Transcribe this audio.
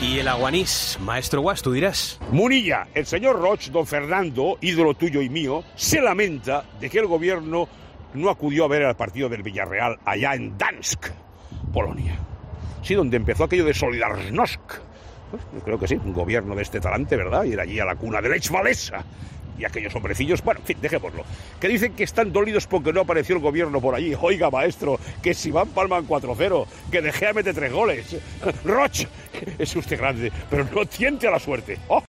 Y el aguanís, maestro Guas, tú dirás. Munilla, el señor Roch, don Fernando, ídolo tuyo y mío, se lamenta de que el gobierno no acudió a ver el partido del Villarreal allá en Dansk, Polonia. Sí, donde empezó aquello de Solidarnosc. Pues, yo creo que sí, un gobierno de este talante, ¿verdad? Ir allí a la cuna de Lech Walesa. Y aquellos hombrecillos, bueno, en fin, dejémoslo. Que dicen que están dolidos porque no apareció el gobierno por allí. Oiga, maestro, que si van palman 4-0, que De Gea mete 3 goles. Roch, es usted grande, pero no tiente a la suerte. ¡Oh!